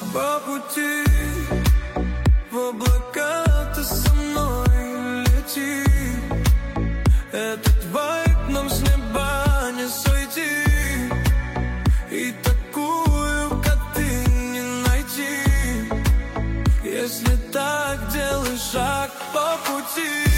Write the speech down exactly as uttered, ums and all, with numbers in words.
по пути. В облака ты со мной лети. Этот вайб нам с неба не сойти. И такую, как ты, не найти. Если так делай шаг по пути.